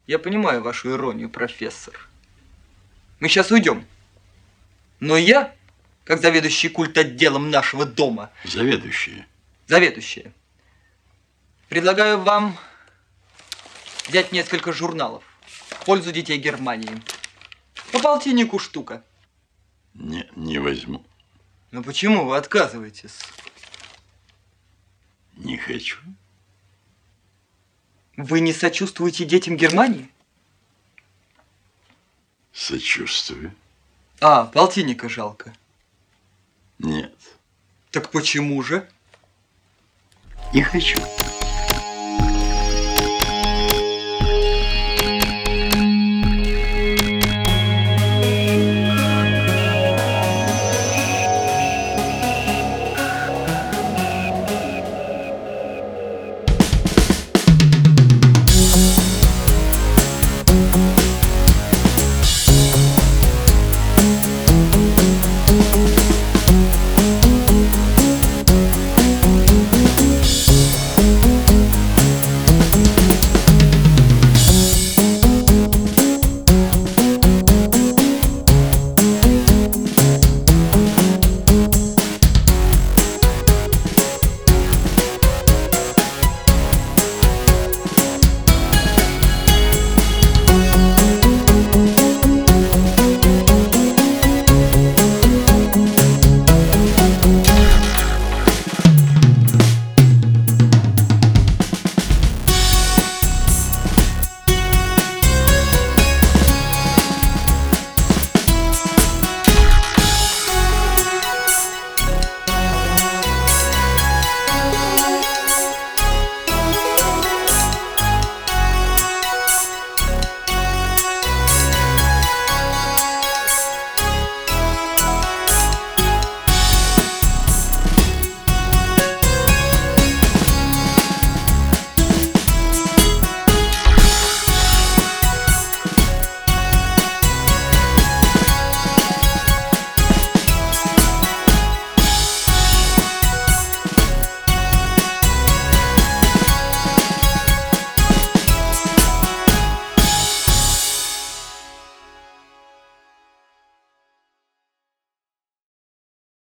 Я понимаю вашу иронию, профессор. Мы сейчас уйдем. Но я, как заведующий культотделом нашего дома... Заведующая. Предлагаю вам взять несколько журналов в пользу детей Германии. По полтиннику штука. Не возьму. Но почему вы отказываетесь? Не хочу. Вы не сочувствуете детям Германии? Сочувствую. А, полтинника жалко. Нет. Так почему же? Не хочу.